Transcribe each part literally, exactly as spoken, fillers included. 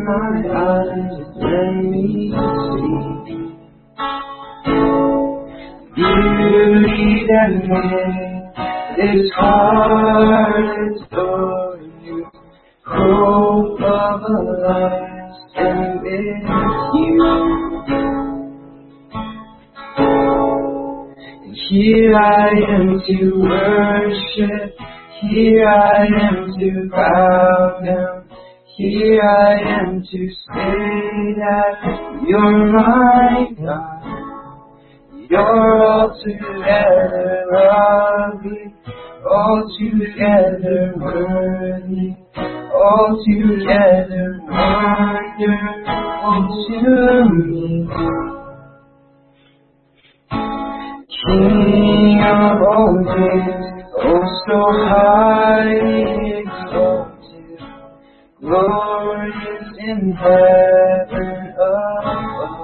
my eyes, let me see beauty that made this heart adore you. Hope of a life spent with you. And here I am to worship. Here I am to bow down. Here I am to say that you're my God. You're altogether lovely, altogether worthy, altogether wonderful to me. King of all things, oh so highly exalted, glorious in heaven above.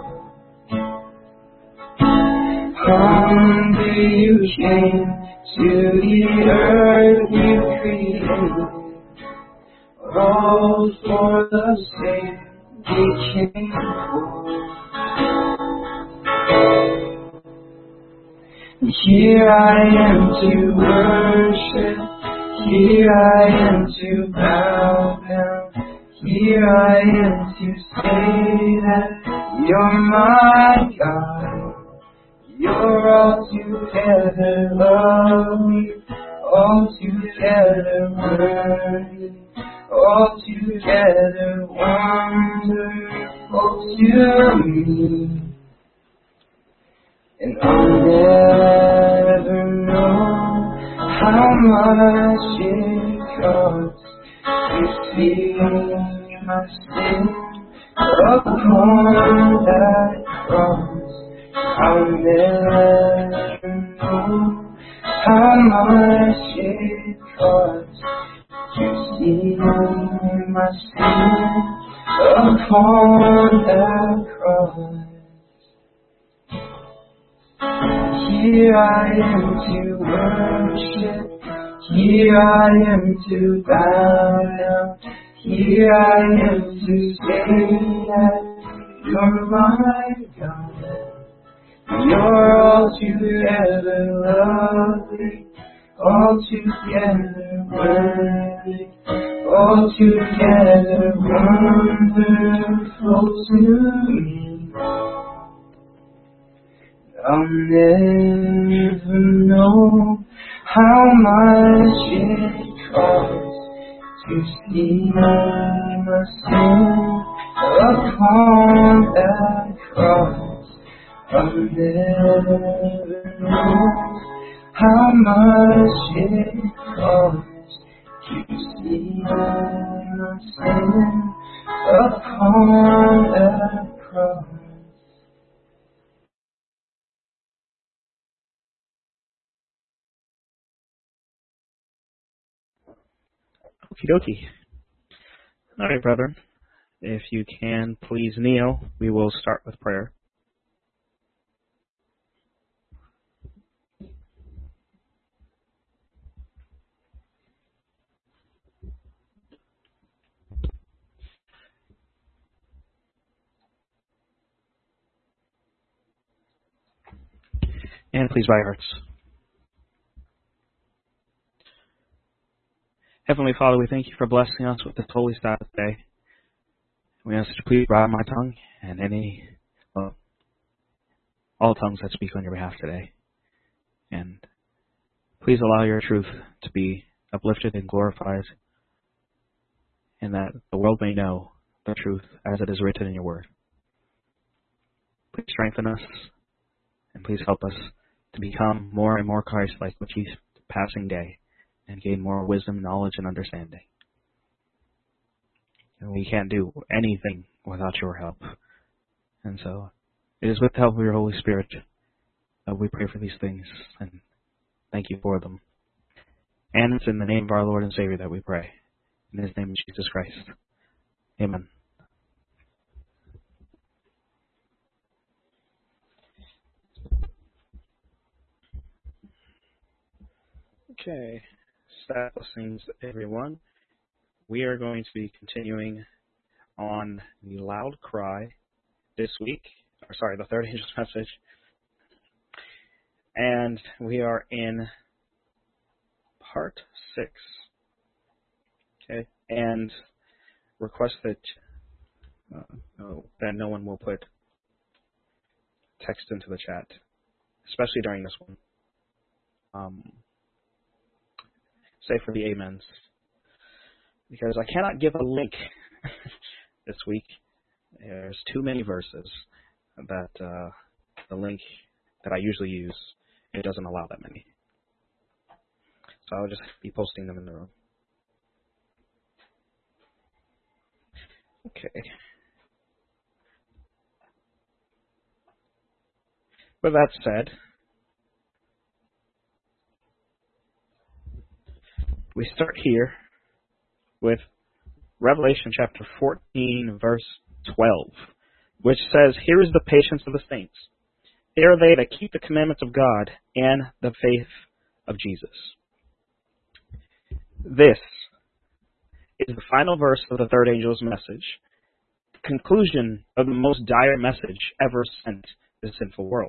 Humbly you came to the earth you created, all for the sake we came for. Here I am to worship, here I am to bow down, here I am to say that you're my God. You're altogether lovely, altogether worthy, altogether wonderful to me. And I'll never know how much it costs to see my sin upon that cross. I'll never know how much it costs to see my sin upon that cross. Here I am to worship, here I am to bow down, here I am to say that you're my God. You're altogether lovely, altogether worthy, altogether wonderful to me. I'll never know how much it costs to see my sin upon that cross. I'll never know how much it costs to see my sin upon that cross. Okie dokie. All right, brethren. If you can, please kneel. We will start with prayer. And please bow your hearts. Heavenly Father, we thank you for blessing us with this holy Sabbath day. We ask that you please bridle my tongue and any, well, all tongues that speak on your behalf today. And please allow your truth to be uplifted and glorified, and that the world may know the truth as it is written in your word. Please strengthen us, and please help us to become more and more Christ-like with each passing day, and gain more wisdom, knowledge, and understanding. And we can't do anything without your help. And so, it is with the help of your Holy Spirit that we pray for these things, and thank you for them. And it's in the name of our Lord and Savior that we pray. In His name, Jesus Christ. Amen. Okay. Sad blessings, everyone. We are going to be continuing on the loud cry this week, or sorry, the third angel's message. And we are in part six. Okay, and request that uh, no, that no one will put text into the chat, especially during this one. Um, say for the amens, because I cannot give a link this week. There's too many verses that uh, the link that I usually use, it doesn't allow that many. So I'll just be posting them in the room. Okay. With that said, we start here with Revelation chapter fourteen, verse twelve, which says, "Here is the patience of the saints. They are they that keep the commandments of God and the faith of Jesus." This is the final verse of the third angel's message, the conclusion of the most dire message ever sent to the sinful world.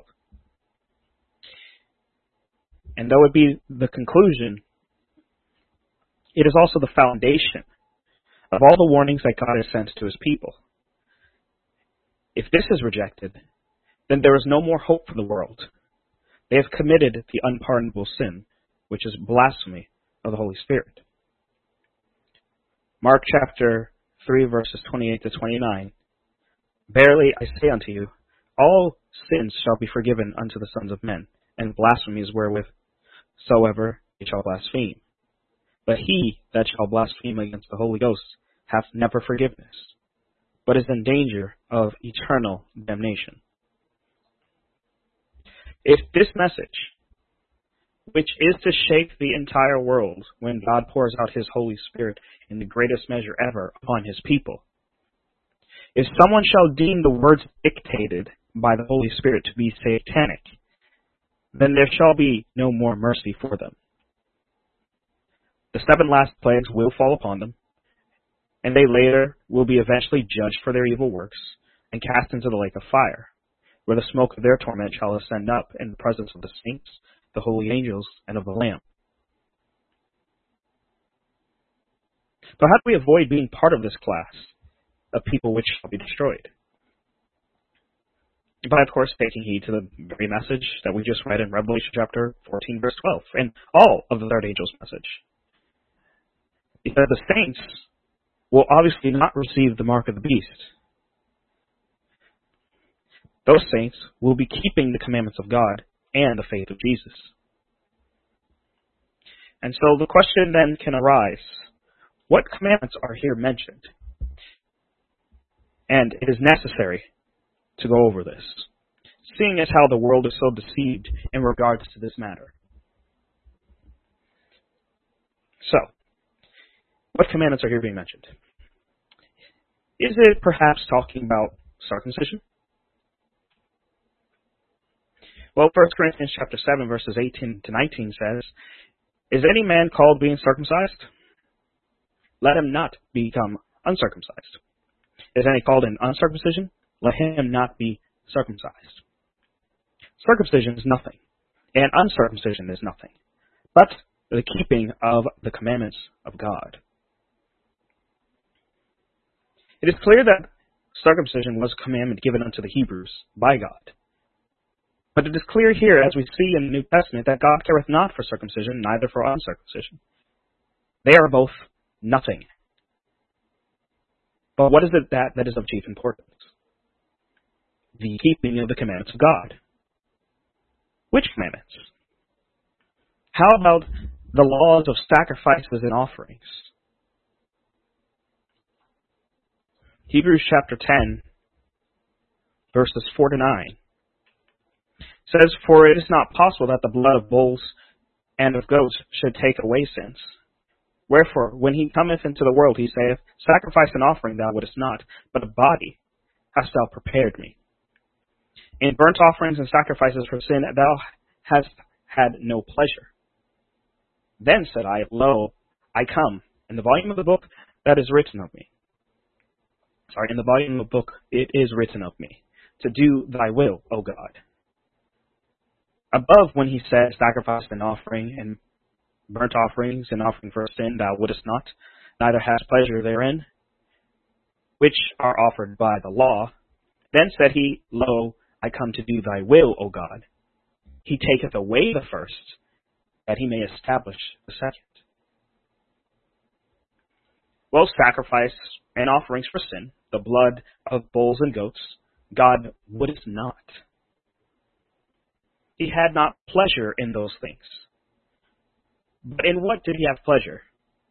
And though it be the conclusion, it is also the foundation of all the warnings that God has sent to his people. If this is rejected, then there is no more hope for the world. They have committed the unpardonable sin, which is blasphemy of the Holy Spirit. Mark chapter three, verses twenty-eight to twenty-nine. "Verily I say unto you, all sins shall be forgiven unto the sons of men, and blasphemies wherewith soever they shall blaspheme. But he that shall blaspheme against the Holy Ghost hath never forgiveness, but is in danger of eternal damnation." If this message, which is to shake the entire world when God pours out his Holy Spirit in the greatest measure ever upon his people, if someone shall deem the words dictated by the Holy Spirit to be satanic, then there shall be no more mercy for them. The seven last plagues will fall upon them, and they later will be eventually judged for their evil works and cast into the lake of fire, where the smoke of their torment shall ascend up in the presence of the saints, the holy angels, and of the Lamb. But how do we avoid being part of this class of people which shall be destroyed? By, of course, taking heed to the very message that we just read in Revelation chapter fourteen, verse twelve, and all of the third angel's message. Because the saints will obviously not receive the mark of the beast. Those saints will be keeping the commandments of God and the faith of Jesus. And so the question then can arise, what commandments are here mentioned? And it is necessary to go over this, seeing as how the world is so deceived in regards to this matter. So, what commandments are here being mentioned? Is it perhaps talking about circumcision? Well, First Corinthians chapter seven, verses eighteen to nineteen says, "Is any man called being circumcised? Let him not become uncircumcised. Is any called in uncircumcision? Let him not be circumcised." Circumcision is nothing, and uncircumcision is nothing, but the keeping of the commandments of God. It is clear that circumcision was a commandment given unto the Hebrews by God. But it is clear here, as we see in the New Testament, that God careth not for circumcision, neither for uncircumcision. They are both nothing. But what is it that, that is of chief importance? The keeping of the commandments of God. Which commandments? How about the laws of sacrifices and offerings? Hebrews chapter ten, verses four to nine. Says, "For it is not possible that the blood of bulls and of goats should take away sins. Wherefore, when he cometh into the world, he saith, Sacrifice and offering thou wouldest not, but a body hast thou prepared me. In burnt offerings and sacrifices for sin thou hast had no pleasure. Then said I, Lo, I come, in the volume of the book that is written of me. sorry, in the volume of the book it is written of me, to do thy will, O God. Above, when he said, sacrifice and offering and burnt offerings and offering for sin thou wouldest not, neither hast pleasure therein, which are offered by the law, then said he, Lo, I come to do thy will, O God. He taketh away the first, that he may establish the second. Well, sacrifice and offerings for sin, the blood of bulls and goats, God wouldest not. He had not pleasure in those things. But in what did he have pleasure?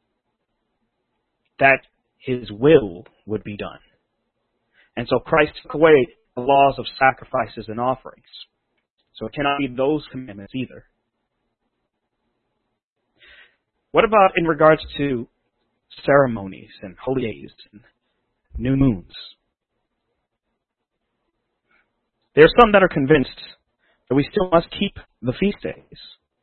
That his will would be done. And so Christ took away the laws of sacrifices and offerings. So it cannot be those commandments either. What about in regards to ceremonies and holy days and new moons? There are some that are convinced that we still must keep the feast days.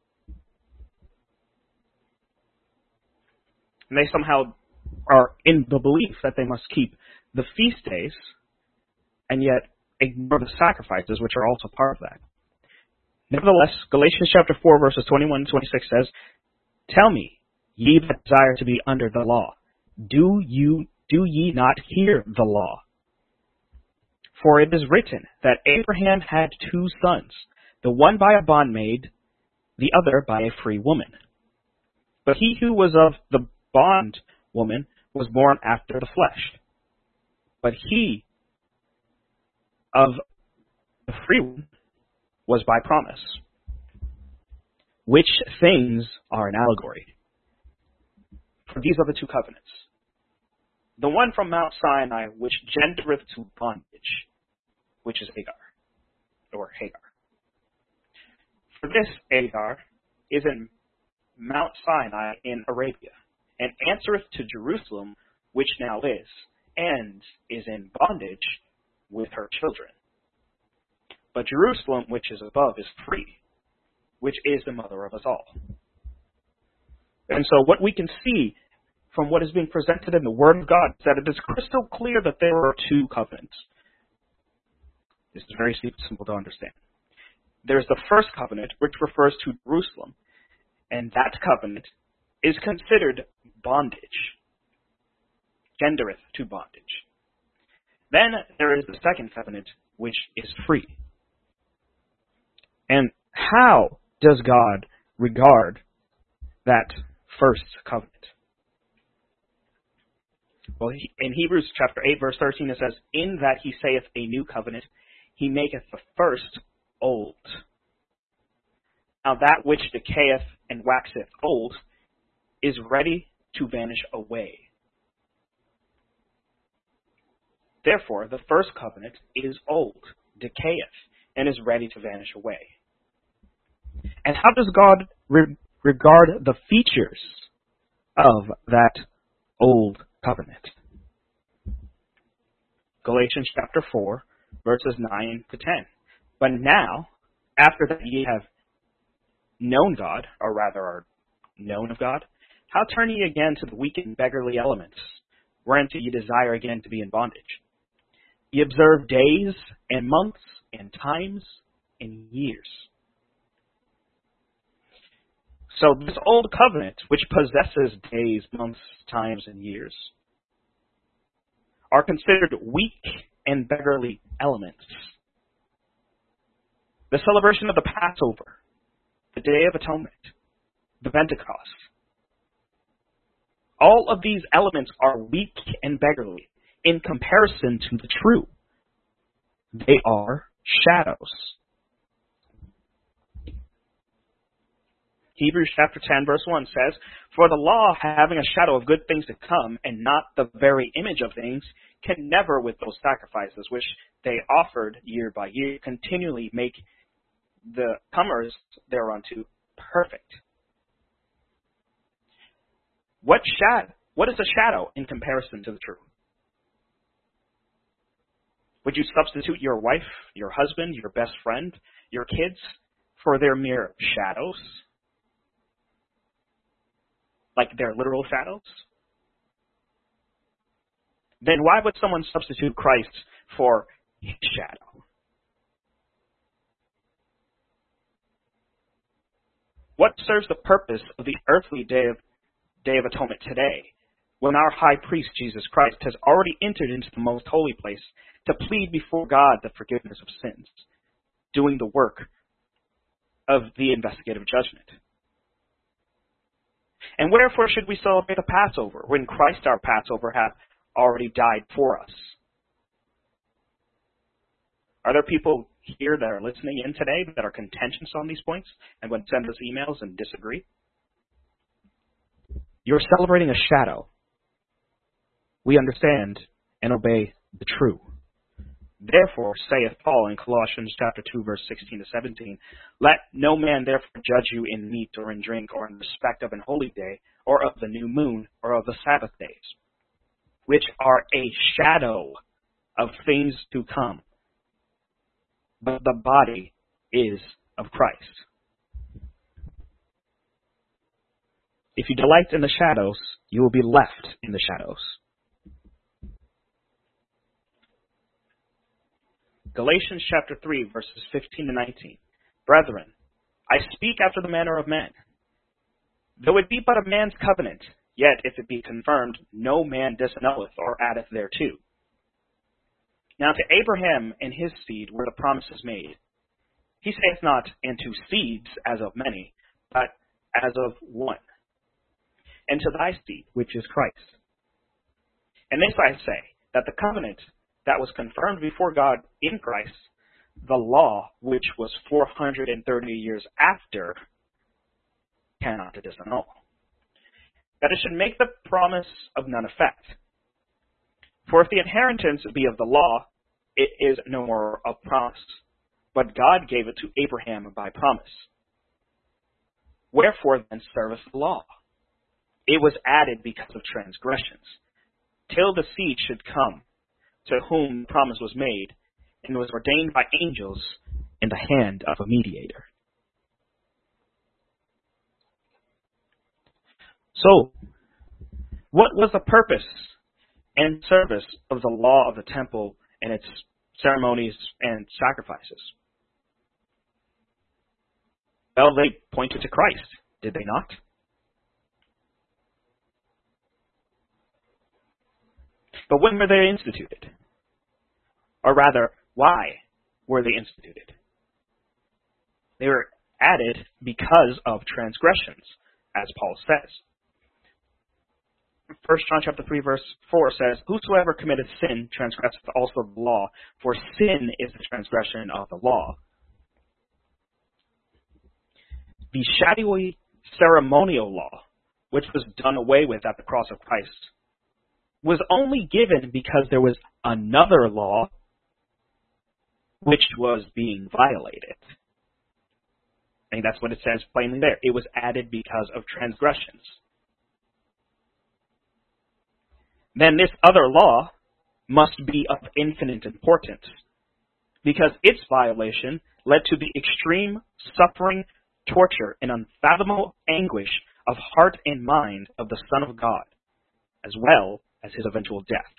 And they somehow are in the belief that they must keep the feast days and yet ignore the sacrifices, which are also part of that. Nevertheless, Galatians chapter four, verses twenty-one and twenty-six says, Tell me, ye that desire to be under the law, do you do ye not hear the law? For it is written that Abraham had two sons, the one by a bondmaid, the other by a free woman. But he who was of the bondwoman was born after the flesh. But he of the free one was by promise. Which things are an allegory? For these are the two covenants. The one from Mount Sinai, which gendereth to bondage, which is Hagar, or Hagar. For this Hagar is in Mount Sinai in Arabia, and answereth to Jerusalem, which now is, and is in bondage with her children. But Jerusalem, which is above, is free, which is the mother of us all. And so what we can see from what is being presented in the Word of God is that it is crystal clear that there are two covenants. This is very simple to understand. There's the first covenant, which refers to Jerusalem, and that covenant is considered bondage, gendereth to bondage. Then there is the second covenant, which is free. And how does God regard that first covenant? Well, in Hebrews chapter eight, verse thirteen, it says, In that he saith a new covenant, he maketh the first old. Now that which decayeth and waxeth old is ready to vanish away. Therefore, the first covenant is old, decayeth, and is ready to vanish away. And how does God re- regard the features of that old covenant? Galatians chapter four, verses nine to ten. But now, after that ye have known God, or rather are known of God, how turn ye again to the weak and beggarly elements, whereunto ye desire again to be in bondage? Ye observe days and months and times and years. So this old covenant, which possesses days, months, times, and years, are considered weak and beggarly elements. The celebration of the Passover, the Day of Atonement, the Pentecost, all of these elements are weak and beggarly in comparison to the true. They are shadows. Hebrews chapter ten, verse one says, For the law, having a shadow of good things to come, and not the very image of things, can never, with those sacrifices which they offered year by year, continually make the comers thereunto perfect. What shadow? What is a shadow in comparison to the true? Would you substitute your wife, your husband, your best friend, your kids for their mere shadows? Like their literal shadows? then why would someone substitute Christ for his shadow? What serves the purpose of the earthly day of, day of atonement today, when our high priest, Jesus Christ, has already entered into the most holy place to plead before God the forgiveness of sins, doing the work of the investigative judgment? And wherefore should we celebrate the Passover, when Christ our Passover hath already died for us? Are there people here that are listening in today that are contentious on these points and would send us emails and disagree? You're celebrating a shadow. We understand and obey the true. Therefore, saith Paul in Colossians chapter two, verse sixteen to seventeen, let no man therefore judge you in meat or in drink or in respect of an holy day or of the new moon or of the Sabbath days, which are a shadow of things to come. But the body is of Christ. If you delight in the shadows, you will be left in the shadows. Galatians chapter three, verses fifteen to nineteen. Brethren, I speak after the manner of men. Though it be but a man's covenant, yet if it be confirmed, no man disannulleth or addeth thereto. Now to Abraham and his seed were the promises made. He saith not, and to seeds as of many, but as of one, and to thy seed, which is Christ. And this I say, that the covenant that was confirmed before God in Christ, the law, which was four hundred thirty years after, cannot disannul, that it should make the promise of none effect. For if the inheritance be of the law, it is no more of promise, but God gave it to Abraham by promise. Wherefore then serveth the law? It was added because of transgressions, till the seed should come, to whom the promise was made, and was ordained by angels in the hand of a mediator. So, what was the purpose and service of the law of the temple and its ceremonies and sacrifices? Well, they pointed to Christ, did they not? But when were they instituted? Or rather, why were they instituted? They were added because of transgressions, as Paul says. First John chapter three, verse four says, whosoever committeth sin transgresseth also the law, for sin is the transgression of the law. The shadowy ceremonial law, which was done away with at the cross of Christ, was only given because there was another law which was being violated. I think that's what it says plainly there. It was added because of transgressions. Then this other law must be of infinite importance, because its violation led to the extreme suffering, torture, and unfathomable anguish of heart and mind of the Son of God, as well as his eventual death.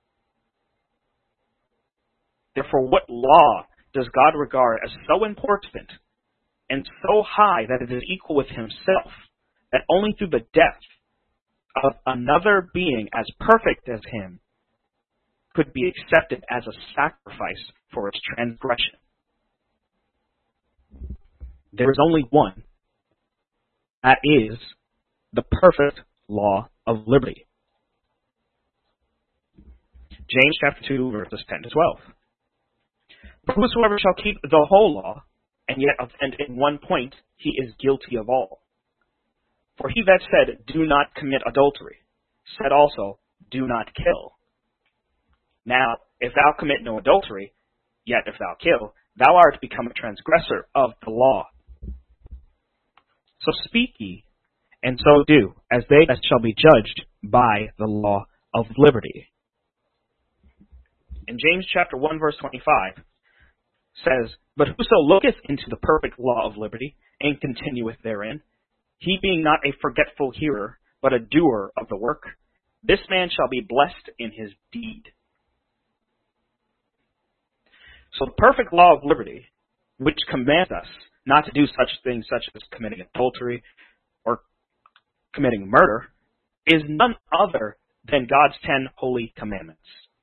Therefore, what law does God regard as so important and so high that it is equal with himself, that only through the death of another being as perfect as him could be accepted as a sacrifice for its transgression? There is only one. That is the perfect law of liberty. James chapter two, verses ten to twelve. For whosoever shall keep the whole law, and yet offend in one point, he is guilty of all. For he that said, do not commit adultery, said also, do not kill. Now, if thou commit no adultery, yet if thou kill, thou art become a transgressor of the law. So speak ye, and so do, as they that shall be judged by the law of liberty. In James chapter one, verse twenty-five, says, but whoso looketh into the perfect law of liberty, and continueth therein, he being not a forgetful hearer, but a doer of the work, This man shall be blessed in his deed. So the perfect law of liberty, which commands us not to do such things such as committing adultery or committing murder, is none other than God's ten holy commandments.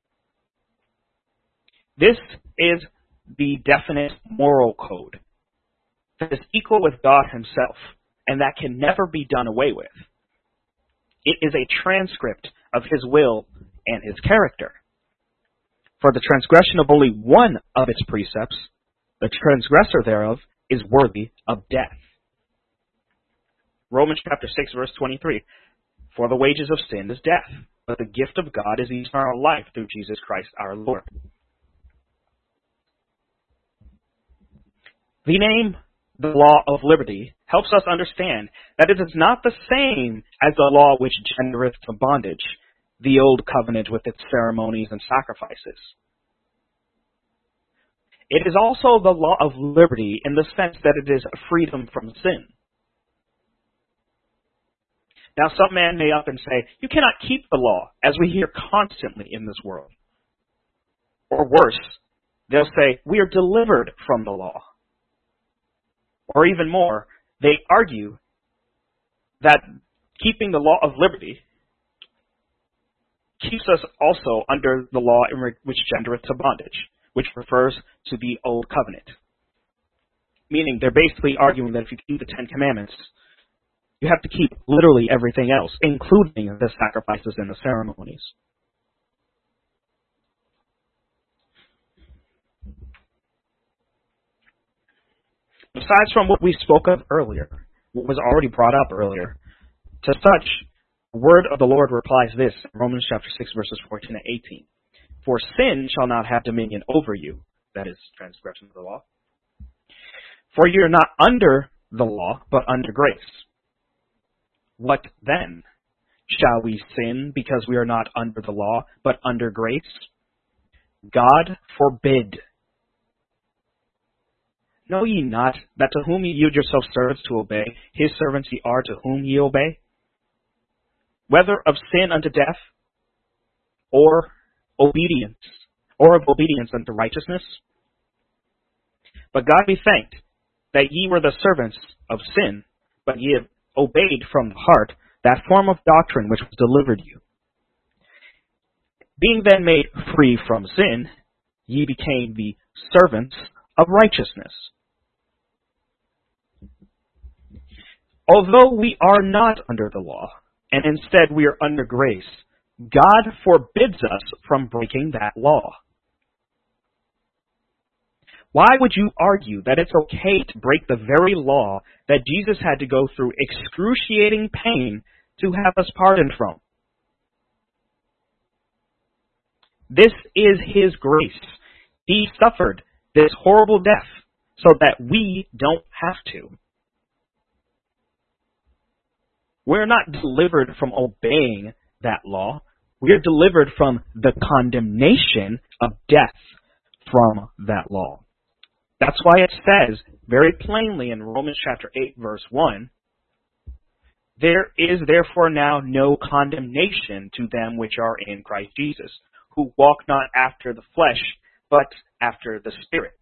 This is the definite moral code that is equal with God himself, and that can never be done away with. It is a transcript of his will and his character. For the transgression of only one of its precepts, the transgressor thereof is worthy of death. Romans chapter six, verse twenty-three. For the wages of sin is death, but the gift of God is eternal life through Jesus Christ our Lord. The name, the law of liberty, helps us understand that it is not the same as the law which gendereth to bondage, the old covenant with its ceremonies and sacrifices. It is also the law of liberty in the sense that it is freedom from sin. Now, some man may up and say, you cannot keep the law, as we hear constantly in this world. Or worse, they'll say, we are delivered from the law. Or even more, they argue that keeping the law of liberty keeps us also under the law in which gendereth to bondage, which refers to the Old Covenant. Meaning, they're basically arguing that if you keep the Ten Commandments, you have to keep literally everything else, including the sacrifices and the ceremonies. Besides from what we spoke of earlier, what was already brought up earlier, to such, the word of the Lord replies this, Romans chapter six, verses fourteen and eighteen. For sin shall not have dominion over you, that is, transgression of the law. For you are not under the law, but under grace. What then? Shall we sin because we are not under the law, but under grace? God forbid. Know ye not that to whom ye yield yourselves servants to obey, his servants ye are to whom ye obey? Whether of sin unto death, or obedience, or of obedience unto righteousness? But God be thanked that ye were the servants of sin, but ye have obeyed from the heart that form of doctrine which was delivered you. Being then made free from sin, ye became the servants of righteousness. Although we are not under the law, and instead we are under grace, God forbids us from breaking that law. Why would you argue that it's okay to break the very law that Jesus had to go through excruciating pain to have us pardoned from? This is his grace. He suffered this horrible death so that we don't have to. We're not delivered from obeying that law. We're delivered from the condemnation of death from that law. That's why it says very plainly in Romans chapter eight, verse one, there is therefore now no condemnation to them which are in Christ Jesus, who walk not after the flesh, but after the Spirit.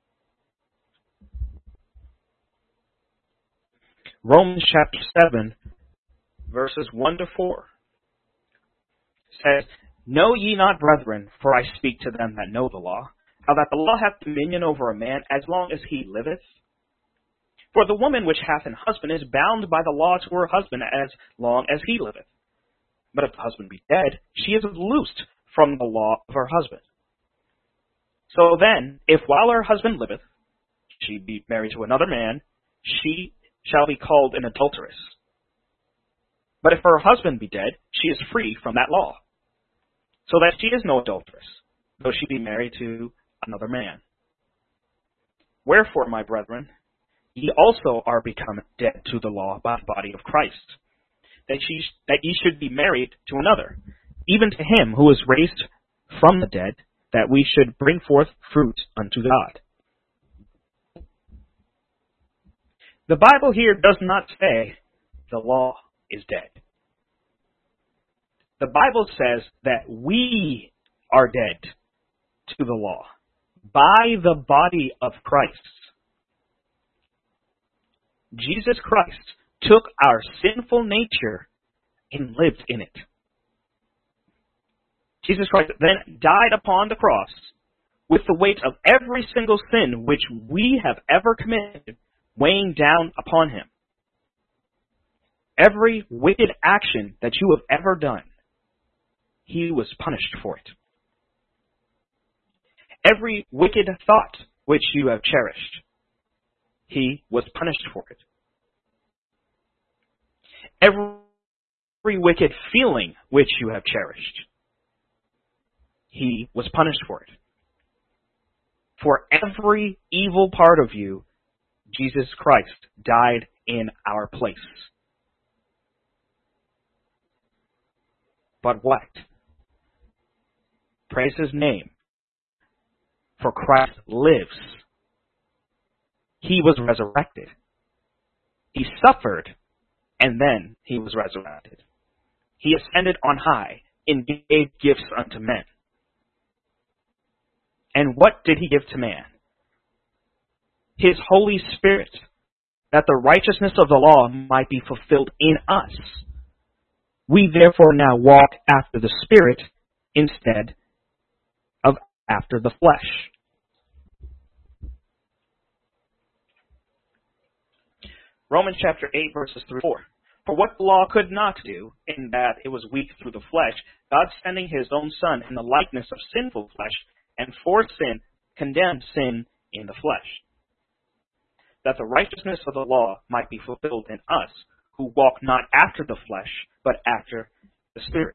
Romans chapter seven, verses one to four, says, Know ye not, brethren, for I speak to them that know the law, how that the law hath dominion over a man as long as he liveth? For the woman which hath an husband is bound by the law to her husband as long as he liveth. But if the husband be dead, she is loosed from the law of her husband. So then, if while her husband liveth, she be married to another man, she shall be called an adulteress. But if her husband be dead, she is free from that law, so that she is no adulteress, though she be married to another man. Wherefore, my brethren, ye also are become dead to the law by the body of Christ, that ye, that ye should be married to another, even to him who was raised from the dead, that we should bring forth fruit unto God. The Bible here does not say the law is dead. The Bible says that we are dead to the law by the body of Christ. Jesus Christ took our sinful nature and lived in it. Jesus Christ then died upon the cross with the weight of every single sin which we have ever committed weighing down upon him. Every wicked action that you have ever done, he was punished for it. Every wicked thought which you have cherished, he was punished for it. Every wicked feeling which you have cherished, he was punished for it. For every evil part of you, Jesus Christ died in our place. But what? Praise his name. For Christ lives. He was resurrected. He suffered, and then he was resurrected. He ascended on high and gave gifts unto men. And what did he give to man? His Holy Spirit, that the righteousness of the law might be fulfilled in us. We therefore now walk after the Spirit instead of after the flesh. Romans chapter eight, verses three to four. For what the law could not do, in that it was weak through the flesh, God sending his own Son in the likeness of sinful flesh, and for sin condemned sin in the flesh, that the righteousness of the law might be fulfilled in us, who walk not after the flesh, but after the Spirit.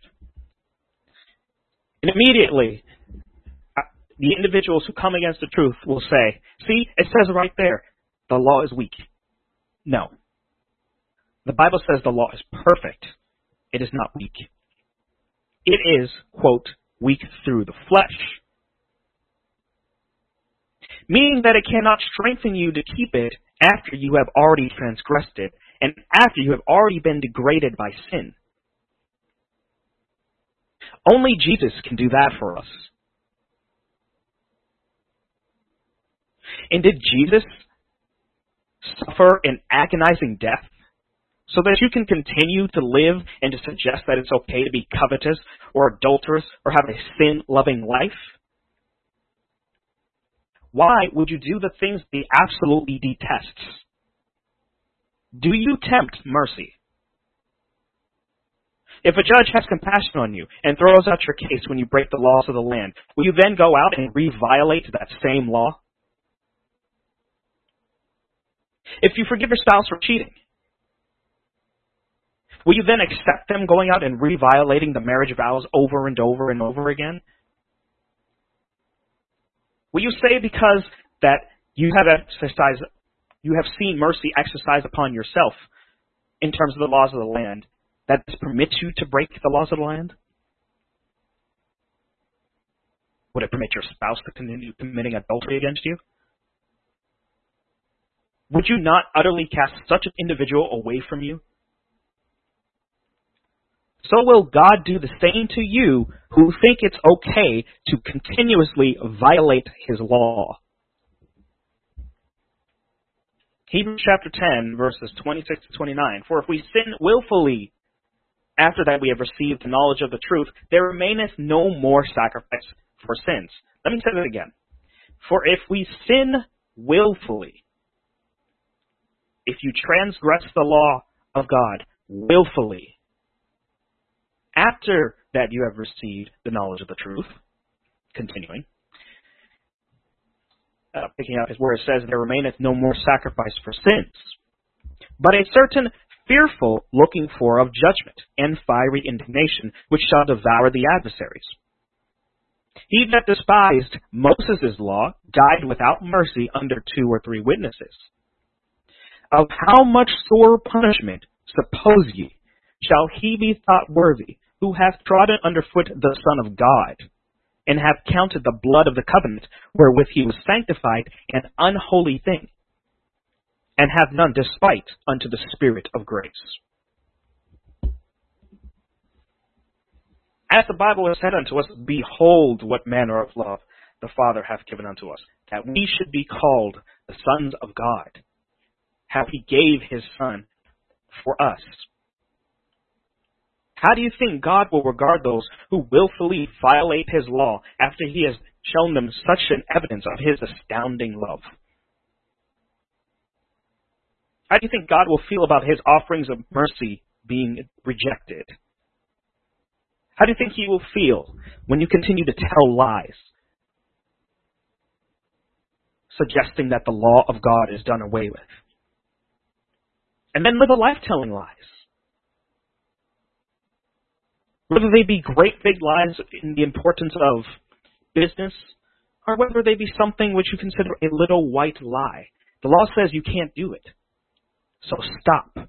And immediately, the individuals who come against the truth will say, see, it says right there, the law is weak. No. The Bible says the law is perfect. It is not weak. It is, quote, weak through the flesh. Meaning that it cannot strengthen you to keep it after you have already transgressed it, and after you have already been degraded by sin. Only Jesus can do that for us. And did Jesus suffer an agonizing death so that you can continue to live and to suggest that it's okay to be covetous or adulterous or have a sin-loving life? Why would you do the things that he absolutely detests? Do you tempt mercy? If a judge has compassion on you and throws out your case when you break the laws of the land, will you then go out and re-violate that same law? If you forgive your spouse for cheating, will you then accept them going out and re-violating the marriage vows over and over and over again? Will you say because that you have exercised, you have seen mercy exercised upon yourself in terms of the laws of the land, that this permits you to break the laws of the land? Would it permit your spouse to continue committing adultery against you? Would you not utterly cast such an individual away from you? So will God do the same to you who think it's okay to continuously violate his law. Hebrews chapter ten, verses twenty-six to twenty-nine. For if we sin willfully, after that we have received the knowledge of the truth, there remaineth no more sacrifice for sins. Let me say that again. For if we sin willfully, if you transgress the law of God willfully, after that you have received the knowledge of the truth, continuing, uh, picking up where it says, there remaineth no more sacrifice for sins, but a certain fearful looking for of judgment and fiery indignation, which shall devour the adversaries. He that despised Moses' law died without mercy under two or three witnesses. Of how much sore punishment, suppose ye, shall he be thought worthy, who hath trodden under foot the Son of God, and hath counted the blood of the covenant wherewith he was sanctified an unholy thing, and hath none despite unto the Spirit of grace. As the Bible has said unto us, behold what manner of love the Father hath given unto us, that we should be called the sons of God. How he gave his Son for us. How do you think God will regard those who willfully violate his law after he has shown them such an evidence of his astounding love? How do you think God will feel about his offerings of mercy being rejected? How do you think he will feel when you continue to tell lies, suggesting that the law of God is done away with, and then live a life telling lies? Whether they be great big lies in the importance of business, or whether they be something which you consider a little white lie. The law says you can't do it. So stop.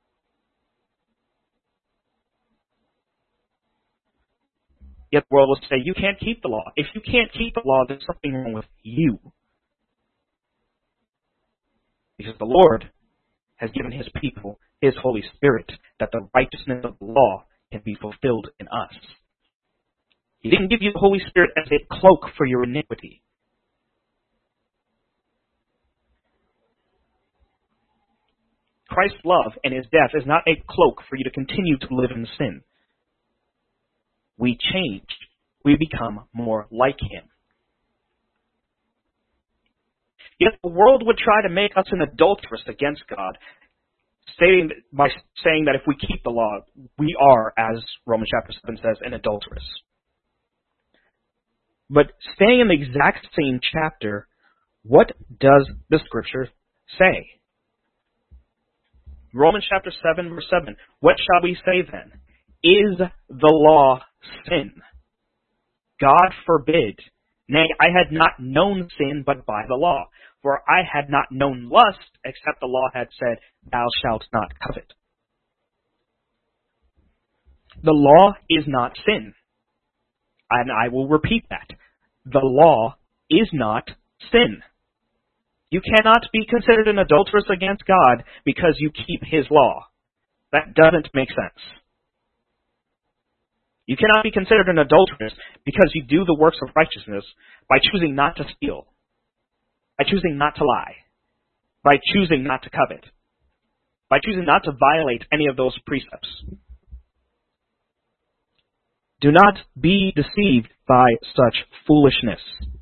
Yet the world will say, you can't keep the law. If you can't keep the law, there's something wrong with you. Because the Lord has given his people his Holy Spirit, that the righteousness of the law can be fulfilled in us. He didn't give you the Holy Spirit as a cloak for your iniquity. Christ's love and his death is not a cloak for you to continue to live in sin. We change. We become more like him. Yet the world would try to make us an adulteress against God, stating by saying that if we keep the law, we are, as Romans chapter seven says, an adulteress. But staying in the exact same chapter, what does the scripture say? Romans chapter seven, verse seven. What shall we say then? Is the law sin? God forbid. Nay, I had not known sin but by the law. For I had not known lust, except the law had said, thou shalt not covet. The law is not sin. And I will repeat that. The law is not sin. You cannot be considered an adulteress against God because you keep his law. That doesn't make sense. You cannot be considered an adulteress because you do the works of righteousness by choosing not to steal, by choosing not to lie, by choosing not to covet, by choosing not to violate any of those precepts. Do not be deceived by such foolishness.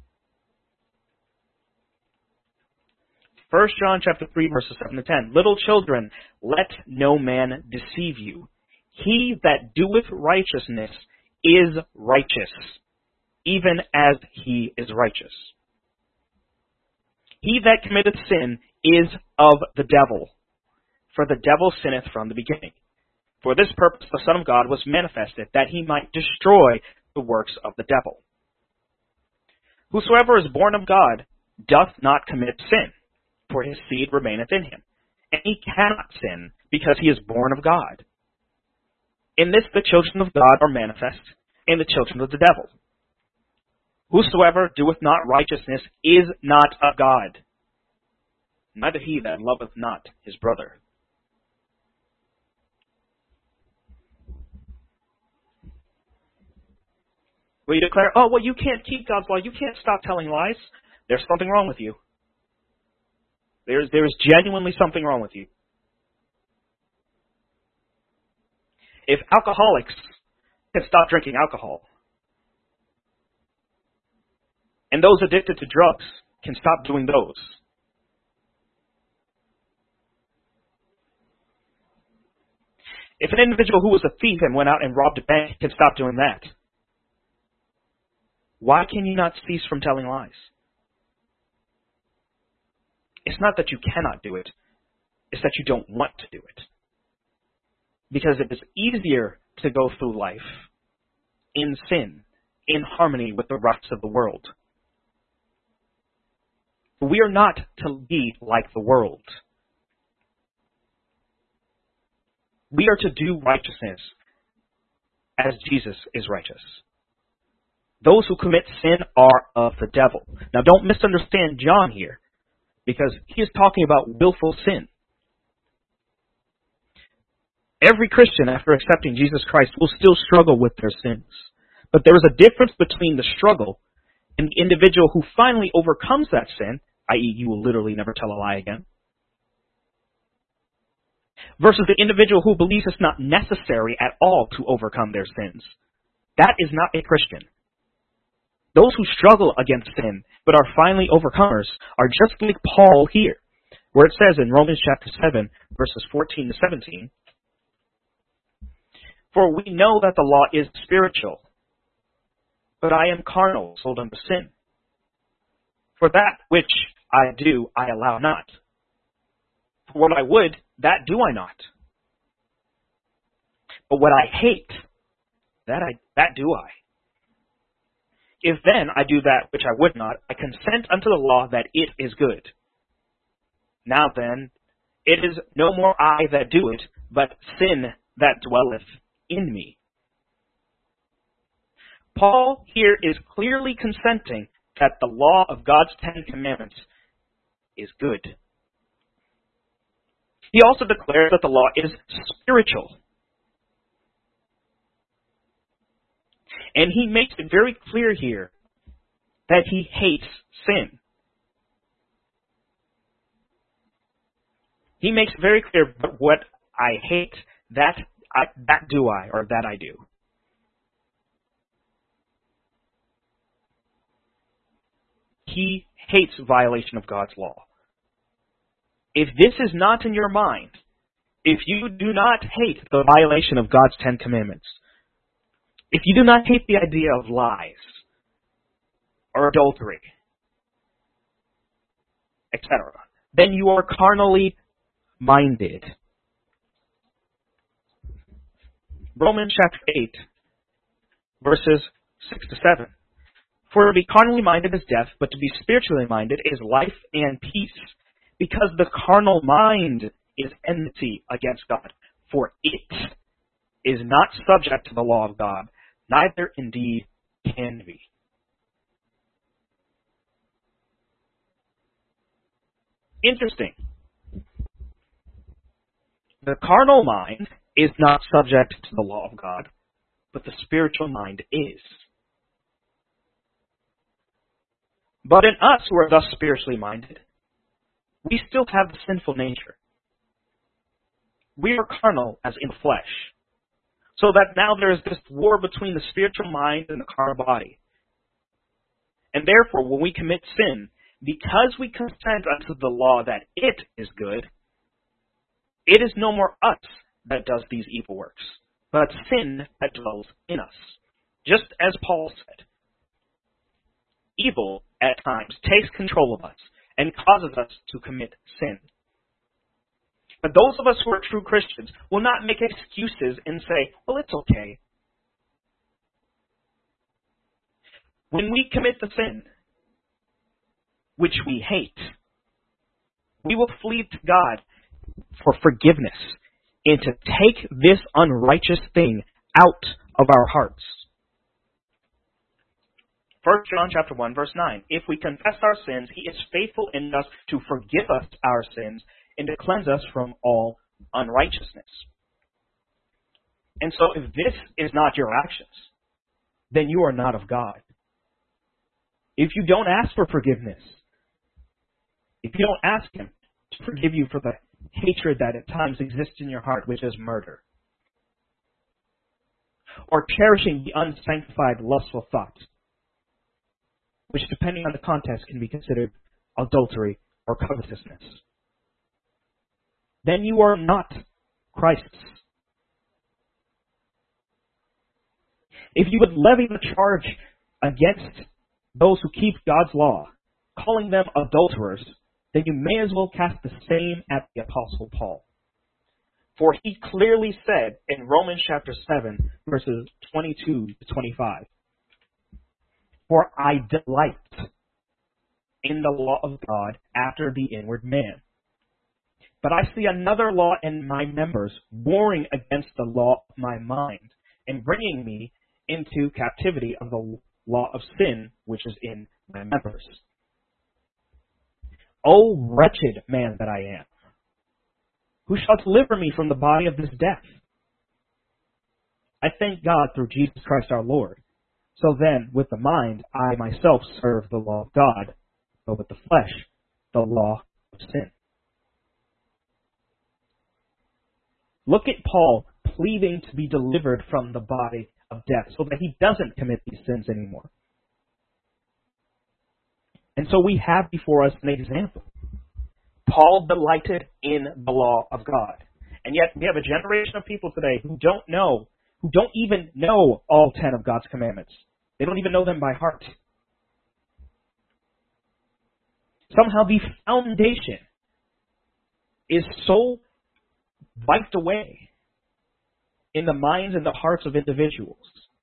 First John chapter three, verses seven to ten. Little children, let no man deceive you. He that doeth righteousness is righteous, even as he is righteous. He that committeth sin is of the devil, for the devil sinneth from the beginning. For this purpose the Son of God was manifested, that he might destroy the works of the devil. Whosoever is born of God doth not commit sin, for his seed remaineth in him, and he cannot sin, because he is born of God. In this the children of God are manifest, and the children of the devil. Whosoever doeth not righteousness is not of God, neither he that loveth not his brother. Will you declare, oh, well, you can't keep God's law, you can't stop telling lies? There's something wrong with you. There's, there's genuinely something wrong with you. If alcoholics can stop drinking alcohol, and those addicted to drugs can stop doing those, if an individual who was a thief and went out and robbed a bank can stop doing that, why can you not cease from telling lies? It's not that you cannot do it, it's that you don't want to do it. Because it is easier to go through life in sin, in harmony with the rest of the world. We are not to be like the world. We are to do righteousness as Jesus is righteous. Those who commit sin are of the devil. Now don't misunderstand John here, because he is talking about willful sin. Every Christian, after accepting Jesus Christ, will still struggle with their sins. But there is a difference between the struggle and the individual who finally overcomes that sin, that is, you will literally never tell a lie again, versus the individual who believes it's not necessary at all to overcome their sins. That is not a Christian. Those who struggle against sin but are finally overcomers are just like Paul here, where it says in Romans chapter seven, verses fourteen to seventeen, "For we know that the law is spiritual, but I am carnal, sold unto sin. For that which I do, I allow not. For what I would, that do I not. But what I hate, that I that do I. If then I do that which I would not, I consent unto the law that it is good. Now then, it is no more I that do it, but sin that dwelleth in me." Paul here is clearly consenting that the law of God's Ten Commandments is good. He also declares that the law is spiritual. And he makes it very clear here that he hates sin. He makes it very clear, but what I hate, that I, that do I, or that I do. He hates violation of God's law. If this is not in your mind, if you do not hate the violation of God's Ten Commandments, if you do not hate the idea of lies, or adultery, et cetera, then you are carnally minded. Romans chapter eight, verses six to seven. "For to be carnally minded is death, but to be spiritually minded is life and peace. Because the carnal mind is enmity against God, for it is not subject to the law of God, neither indeed can be." Interesting. The carnal mind is not subject to the law of God, but the spiritual mind is. But in us who are thus spiritually minded, we still have the sinful nature. We are carnal as in flesh, so that now there is this war between the spiritual mind and the carnal body. And therefore, when we commit sin, because we consent unto the law that it is good, it is no more us that does these evil works, but sin that dwells in us. Just as Paul said, evil at times takes control of us and causes us to commit sin. But those of us who are true Christians will not make excuses and say, well, it's okay. When we commit the sin, which we hate, we will flee to God for forgiveness and to take this unrighteous thing out of our hearts. First John chapter one, verse nine. "If we confess our sins, he is faithful in us to forgive us our sins and to cleanse us from all unrighteousness." And so if this is not your actions, then you are not of God. If you don't ask for forgiveness, if you don't ask him to forgive you for the hatred that at times exists in your heart, which is murder, or cherishing the unsanctified lustful thoughts, which depending on the context can be considered adultery or covetousness, then you are not Christ's. If you would levy the charge against those who keep God's law, calling them adulterers, then you may as well cast the same at the Apostle Paul. For he clearly said in Romans chapter seven, verses twenty-two to twenty-five, "For I delight in the law of God after the inward man. But I see another law in my members, warring against the law of my mind, and bringing me into captivity of the law of sin, which is in my members. O wretched man that I am, who shall deliver me from the body of this death? I thank God through Jesus Christ our Lord. So then, with the mind, I myself serve the law of God, but with the flesh, the law of sin. Look at Paul pleading to be delivered from the body of death so that he doesn't commit these sins anymore. And so we have before us an example. Paul delighted in the law of God. And yet we have a generation of people today who don't know, who don't even know all ten of God's commandments. They don't even know them by heart. Somehow the foundation is so wiped away in the minds and the hearts of individuals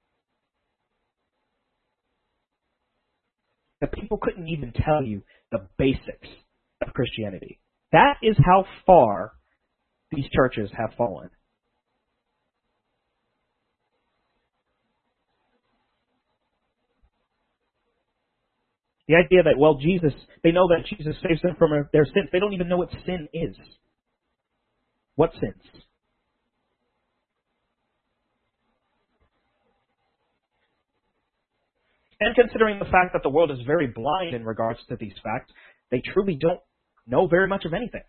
that people couldn't even tell you the basics of Christianity. That is how far these churches have fallen. The idea that, well, Jesus, they know that Jesus saves them from their sins. They don't even know what sin is. What sins? And considering the fact that the world is very blind in regards to these facts, they truly don't know very much of anything.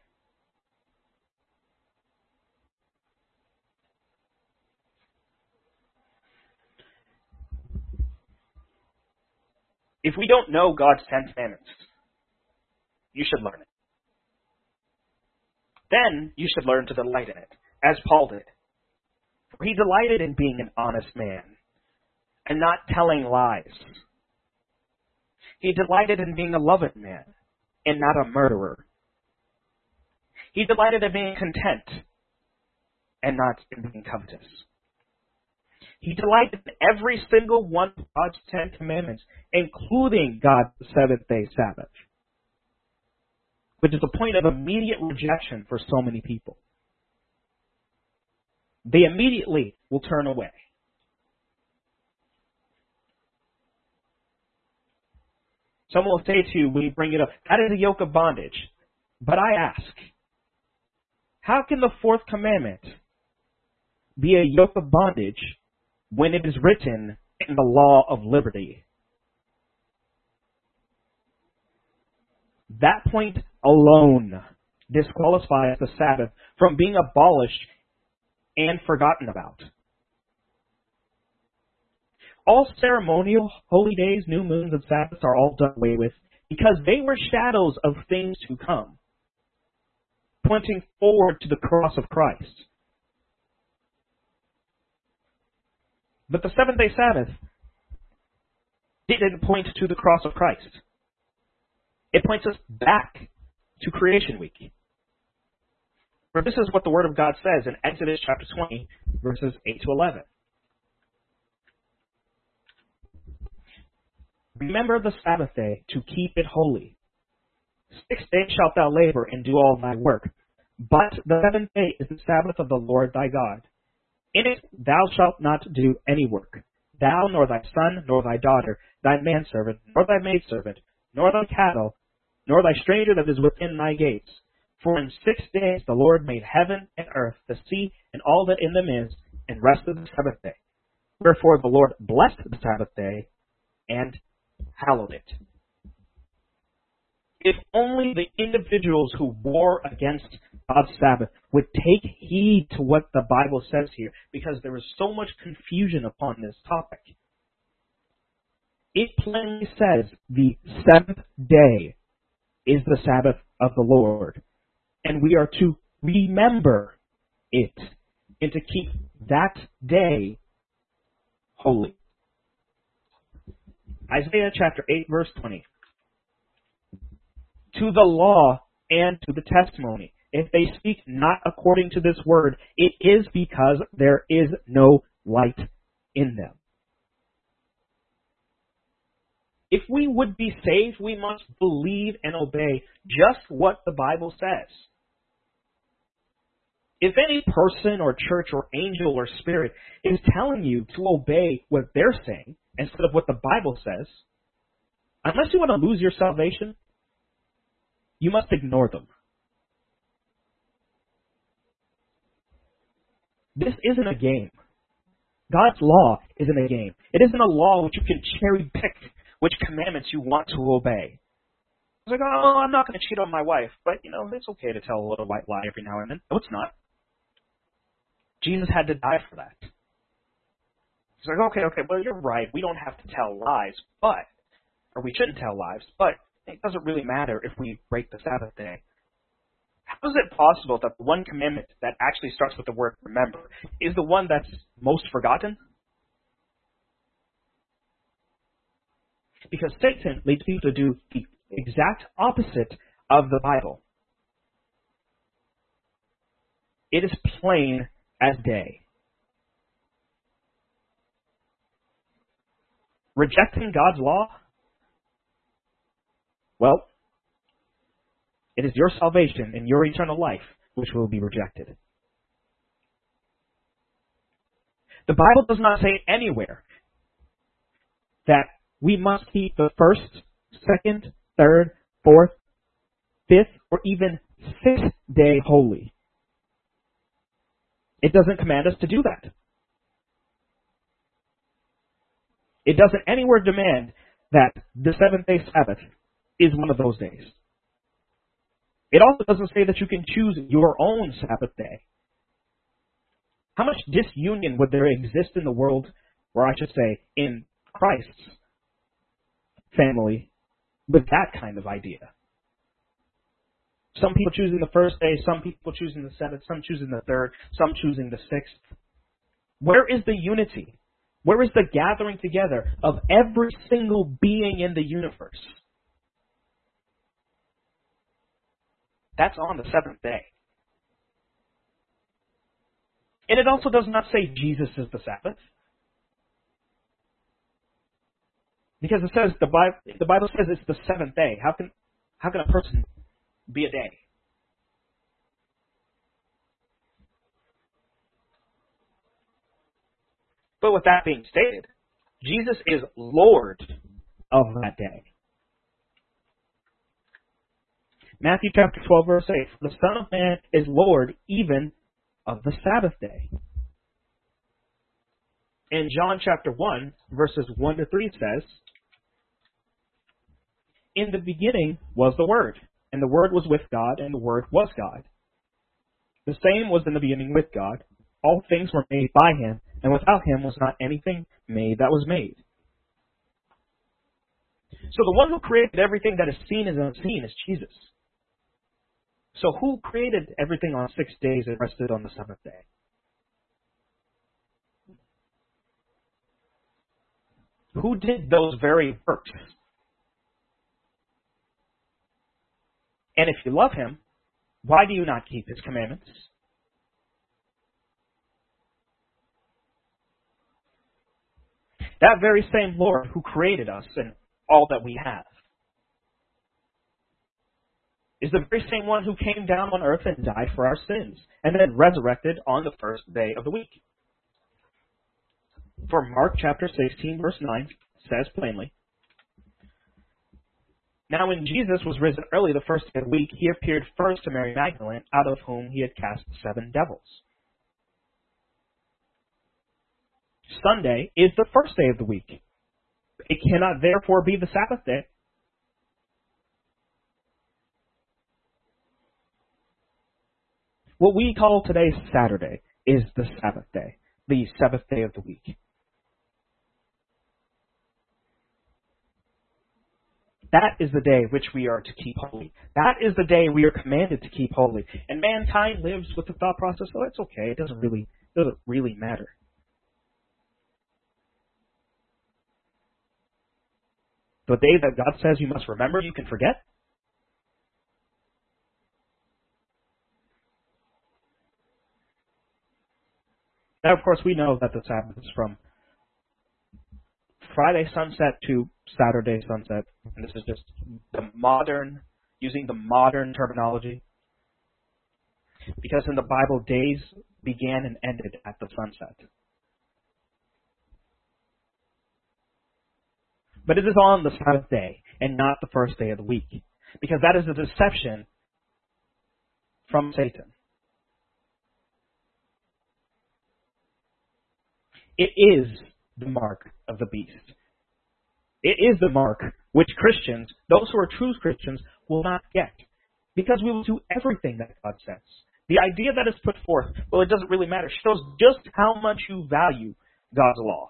If we don't know God's Ten Commandments, you should learn it. Then you should learn to delight in it, as Paul did. For he delighted in being an honest man and not telling lies. He delighted in being a loving man and not a murderer. He delighted in being content and not in being covetous. He delighted in every single one of God's Ten Commandments, including God's seventh-day Sabbath, which is a point of immediate rejection for so many people. They immediately will turn away. Someone will say to you when you bring it up, that is a yoke of bondage. But I ask, how can the fourth commandment be a yoke of bondage when it is written in the law of liberty? That point alone disqualifies the Sabbath from being abolished and forgotten about. All ceremonial holy days, new moons, and Sabbaths are all done away with because they were shadows of things to come, pointing forward to the cross of Christ. But the seventh-day Sabbath didn't point to the cross of Christ. It points us back to creation week. For this is what the Word of God says in Exodus chapter twenty, verses eight to eleven. Remember the Sabbath day to keep it holy. Six days shalt thou labor and do all thy work. But the seventh day is the Sabbath of the Lord thy God. In it thou shalt not do any work, thou, nor thy son, nor thy daughter, thy manservant, nor thy maidservant, nor thy cattle, nor thy stranger that is within thy gates. For in six days the Lord made heaven and earth, the sea, and all that in them is, and rested the Sabbath day. Wherefore the Lord blessed the Sabbath day, and hallowed it. If only the individuals who war against God's Sabbath would take heed to what the Bible says here, because there is so much confusion upon this topic. It plainly says the seventh day is the Sabbath of the Lord, and we are to remember it and to keep that day holy. Isaiah chapter eight, verse twenty. To the law and to the testimony, if they speak not according to this word, it is because there is no light in them. If we would be saved, we must believe and obey just what the Bible says. If any person or church or angel or spirit is telling you to obey what they're saying instead of what the Bible says, unless you want to lose your salvation, you must ignore them. This isn't a game. God's law isn't a game. It isn't a law which you can cherry pick which commandments you want to obey. It's like, oh, I'm not going to cheat on my wife, but, you know, it's okay to tell a little white lie every now and then. No, it's not. Jesus had to die for that. It's like, okay, okay, well, you're right. We don't have to tell lies, but, or we shouldn't tell lies, but it doesn't really matter if we break the Sabbath day. How is it possible that the one commandment that actually starts with the word remember is the one that's most forgotten? Because Satan leads people to do the exact opposite of the Bible. It is plain as day. Rejecting God's law? Well, it is your salvation and your eternal life which will be rejected. The Bible does not say anywhere that we must keep the first, second, third, fourth, fifth, or even sixth day holy. It doesn't command us to do that. It doesn't anywhere demand that the seventh day Sabbath is one of those days. It also doesn't say that you can choose your own Sabbath day. How much disunion would there exist in the world, or I should say, in Christ's family, with that kind of idea? Some people choosing the first day, some people choosing the seventh, some choosing the third, some choosing the sixth. Where is the unity? Where is the gathering together of every single being in the universe? That's on the seventh day. And it also does not say Jesus is the Sabbath. Because it says the Bible, the Bible says it's the seventh day. How can how can a person be a day? But with that being stated, Jesus is Lord of that day. Matthew chapter twelve, verse eight, the Son of Man is Lord even of the Sabbath day. In John chapter one, verses one to three says, in the beginning was the Word, and the Word was with God, and the Word was God. The same was in the beginning with God. All things were made by Him, and without Him was not anything made that was made. So the one who created everything that is seen and unseen is Jesus. So who created everything on six days and rested on the seventh day? Who did those very works? And if you love Him, why do you not keep His commandments? That very same Lord who created us and all that we have is the very same one who came down on earth and died for our sins, and then resurrected on the first day of the week. For Mark chapter sixteen, verse nine says plainly, now when Jesus was risen early the first day of the week, He appeared first to Mary Magdalene, out of whom He had cast seven devils. Sunday is the first day of the week. It cannot therefore be the Sabbath day. What we call today Saturday is the Sabbath day, the seventh day of the week. That is the day which we are to keep holy. That is the day we are commanded to keep holy. And mankind lives with the thought process, oh, it's okay, it doesn't really, doesn't really matter. The day that God says you must remember, you can forget. Now, of course, we know that the Sabbath is from Friday sunset to Saturday sunset. And this is just the modern, using the modern terminology. Because in the Bible, days began and ended at the sunset. But it is on the Sabbath day and not the first day of the week. Because that is a deception from Satan. It is the mark of the beast. It is the mark which Christians, those who are true Christians, will not get. Because we will do everything that God says. The idea that is put forth, well, it doesn't really matter, shows just how much you value God's law.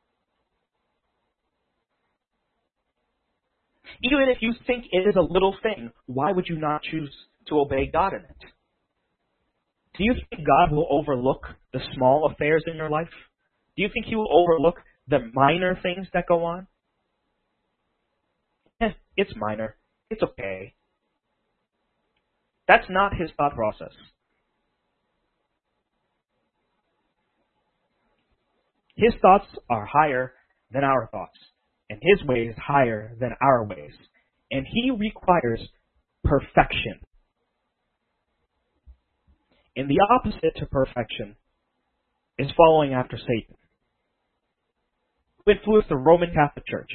Even if you think it is a little thing, why would you not choose to obey God in it? Do you think God will overlook the small affairs in your life? Do you think He will overlook the minor things that go on? Eh, it's minor. It's okay. That's not His thought process. His thoughts are higher than our thoughts, and His ways higher than our ways. And He requires perfection. And the opposite to perfection is following after Satan, who influenced the Roman Catholic Church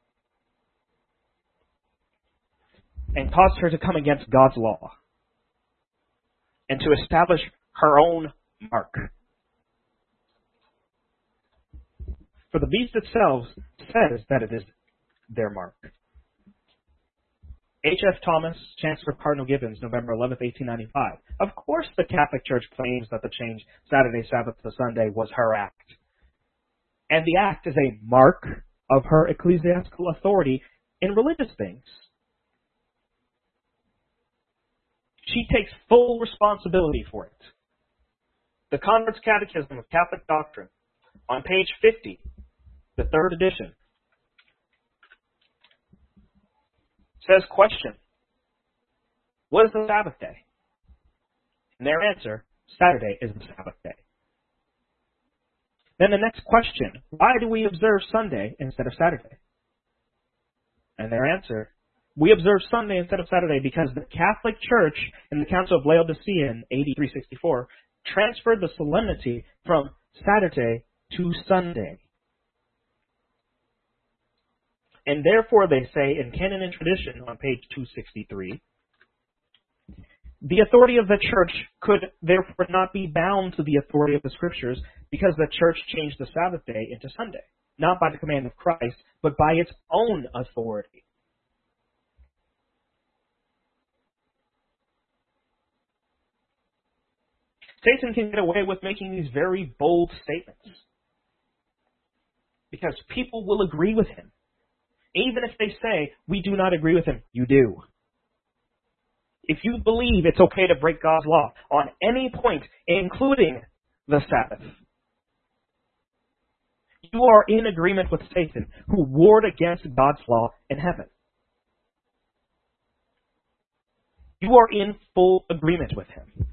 and caused her to come against God's law and to establish her own mark. For the beast itself says that it is their mark. H F Thomas, Chancellor of Cardinal Gibbons, November eleventh, eighteen ninety-five. Of course the Catholic Church claims that the change Saturday Sabbath to Sunday was her act. And the act is a mark of her ecclesiastical authority in religious things. She takes full responsibility for it. The Convert's Catechism of Catholic Doctrine, on page fifty, the third edition, says, question, what is the Sabbath day? And their answer, Saturday is the Sabbath day. Then the next question, why do we observe Sunday instead of Saturday? And their answer, we observe Sunday instead of Saturday because the Catholic Church in the Council of Laodicea in A D three sixty-four transferred the solemnity from Saturday to Sunday. And therefore, they say in Canon and Tradition on page two sixty-three, the authority of the Church could therefore not be bound to the authority of the Scriptures because the Church changed the Sabbath day into Sunday, not by the command of Christ, but by its own authority. Satan can get away with making these very bold statements because people will agree with him. Even if they say, we do not agree with him, you do. If you believe it's okay to break God's law on any point, including the Sabbath, you are in agreement with Satan, who warred against God's law in heaven. You are in full agreement with him.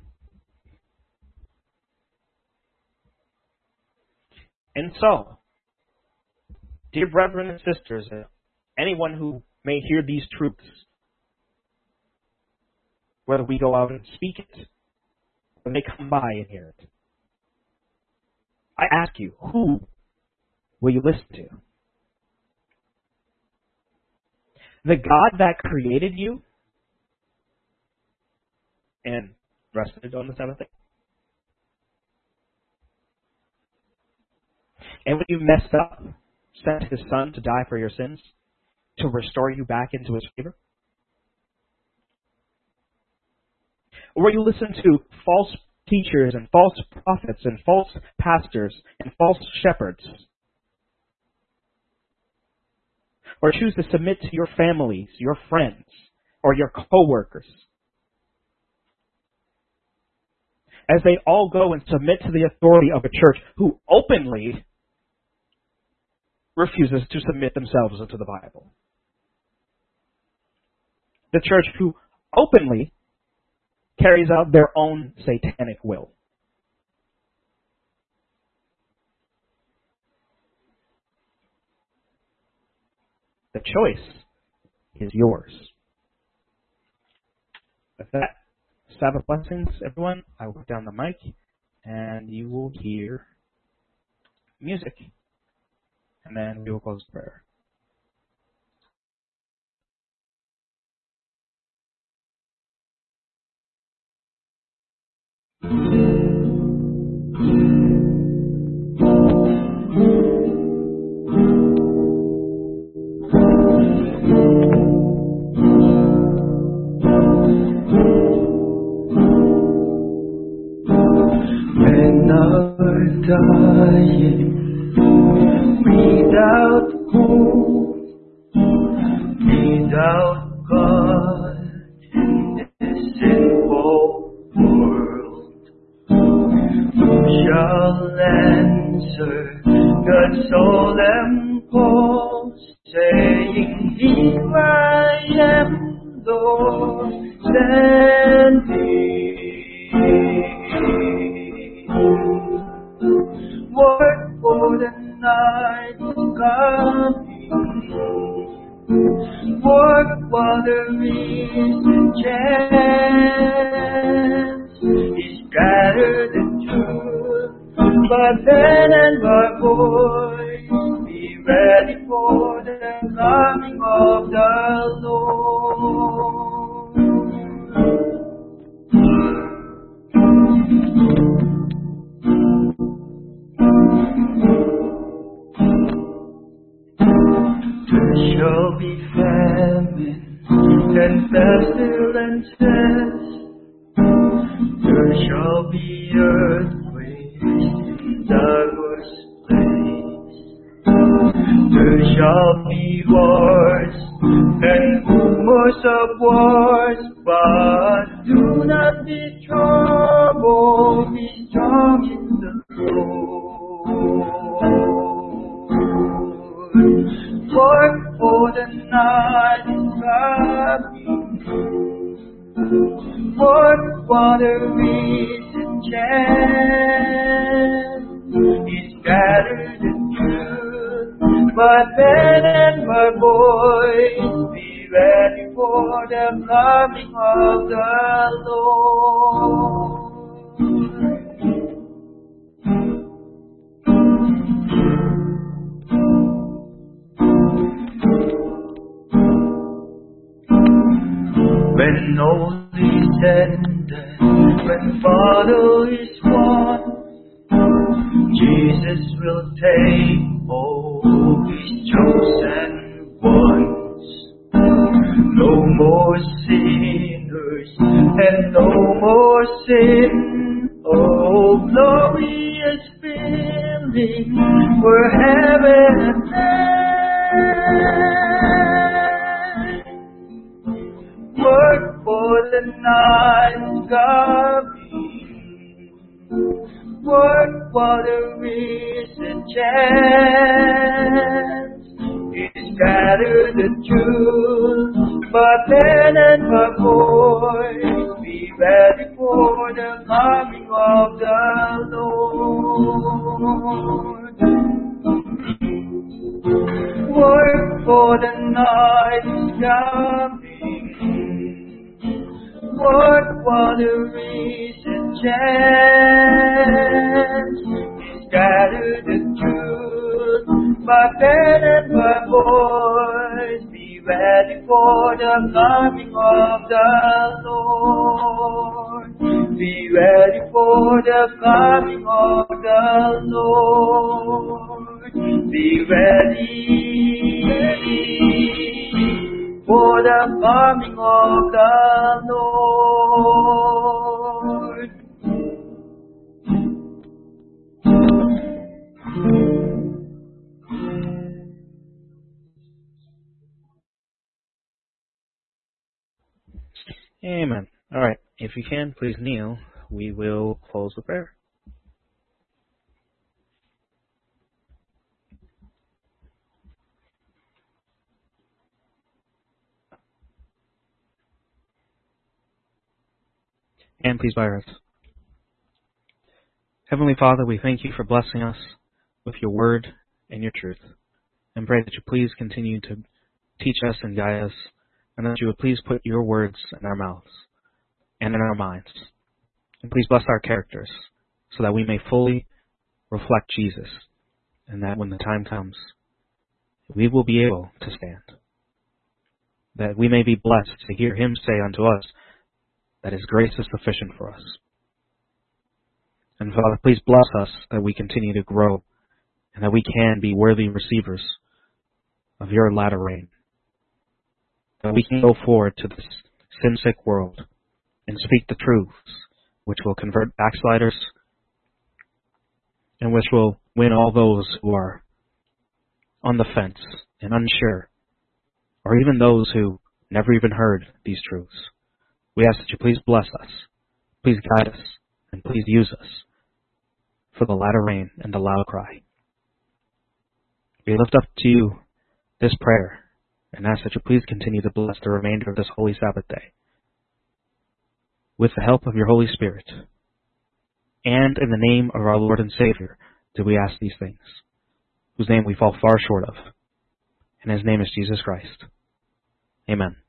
And so, dear brethren and sisters, anyone who may hear these truths, whether we go out and speak it, or they come by and hear it, I ask you, who will you listen to? The God that created you and rested on the seventh day? And when you messed up, sent His Son to die for your sins, to restore you back into His favor? Or will you listen to false teachers and false prophets and false pastors and false shepherds? Or choose to submit to your families, your friends, or your co-workers, as they all go and submit to the authority of a church who openly refuses to submit themselves to the Bible? The church who openly carries out their own satanic will. The choice is yours. With that, Sabbath blessings, everyone. I will put down the mic, and you will hear music. And then we will close prayer. dying without hope, without God in this sinful world. Who shall answer God's solemn call, saying, "Here I am, Lord, send me." Work for the night is coming. Work while there is a chance. He scattered the truth, but pen and my voice, be ready for the coming of the Lord. There shall be famine and pestilences. There shall be earthquakes in diverse places. There shall be wars and rumors of wars, but do not be troubled, be strong in the Lord. Work for the night is coming. Work while there is a chance. He scattered the truth, but men and my boys, be ready for the coming of the Lord. When all is said and done, when battle is won, Jesus will take all his chosen ones. No more sinners and no more sin. Oh, glorious feeling where heaven and earth. Work for the night is coming. Work while there is a chance. He scattered the truth, but men and my boys, be ready for the coming of the Lord. Work for the night is coming. Work while there is a chance. He scattered the truth, my men and my boys, be ready for the coming of the Lord. Be ready for the coming of the Lord. Be ready for the coming of the Lord. Amen. All right. If you can, please kneel. We will close the prayer. And please bow your heads. Heavenly Father, we thank you for blessing us with your word and your truth. And pray that you please continue to teach us and guide us, and that you would please put your words in our mouths and in our minds. And please bless our characters so that we may fully reflect Jesus, and that when the time comes, we will be able to stand. That we may be blessed to hear him say unto us that his grace is sufficient for us. And Father, please bless us that we continue to grow and that we can be worthy receivers of your latter rain. That we can go forward to this sin-sick world and speak the truths which will convert backsliders and which will win all those who are on the fence and unsure, or even those who never even heard these truths. We ask that you please bless us, please guide us, and please use us for the latter rain and the loud cry. We lift up to you this prayer and ask that you please continue to bless the remainder of this holy Sabbath day. With the help of your Holy Spirit, and in the name of our Lord and Savior, do we ask these things, whose name we fall far short of, and his name is Jesus Christ. Amen.